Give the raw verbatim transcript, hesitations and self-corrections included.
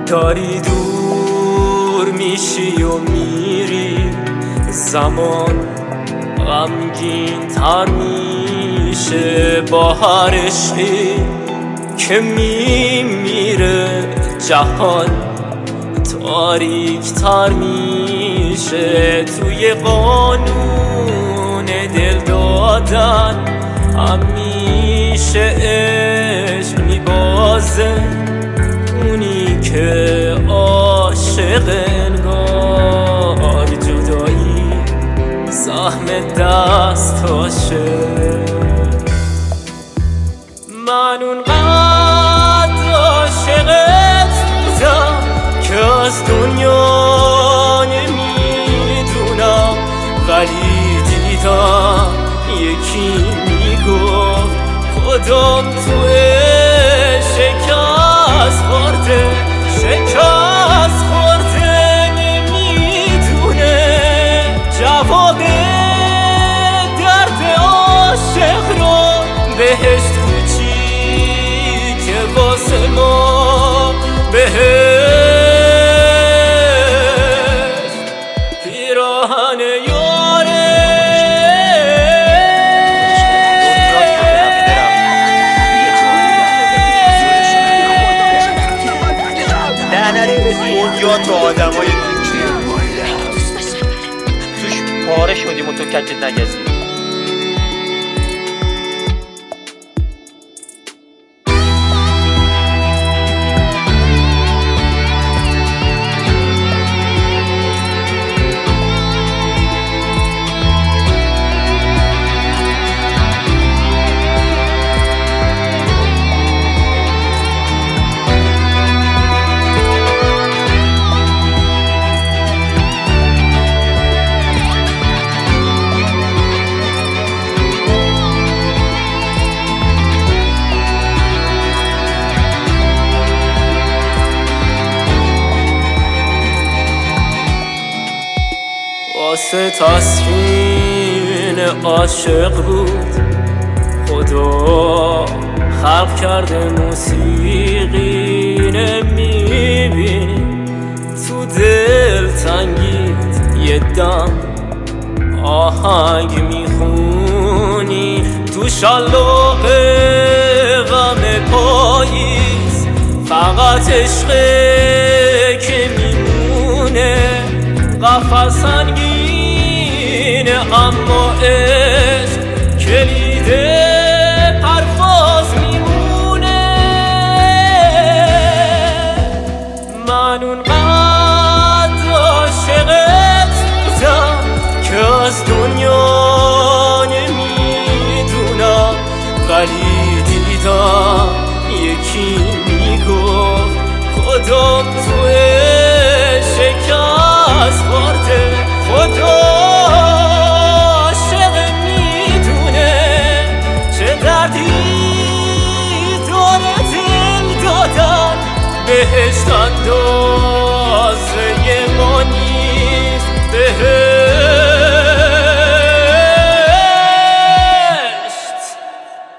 داری دور میشی و میری، زمان غمگین تر میشه با هر عشقی که میمیره. جهان تاریک تر میشه، توی قانون دل دادن همیشه عشق میبازه. اونی که عاشق انگار جدایی سهم دستاشه. من اونقدر عاشقت بودم که از دنیا نمیدونم، ولی دیدم یکی میگفت خودم توی شکست خورده، شکست خورده نمیدونه جواب درد عاشق رو. بهشت کوچی که واسه ما بهشت پیراهن یاره. دنیا تو آدم های توش پاره شدیم و تو کچت نگزیم. واسه تسکین عاشق بود خدا خلق کرده موسیقی. نمیبینی تو دل تنگیت یه دم آهنگ میخونی، تو شلاق غم پاییز فقط عشقه که میمونه. قفل سنگینه اما عشق کلید پرواز میمونه. من اونقدر عاشقت بودم که از دنیا نمیدونم، ولی دیدم یکی میگفت خودم تو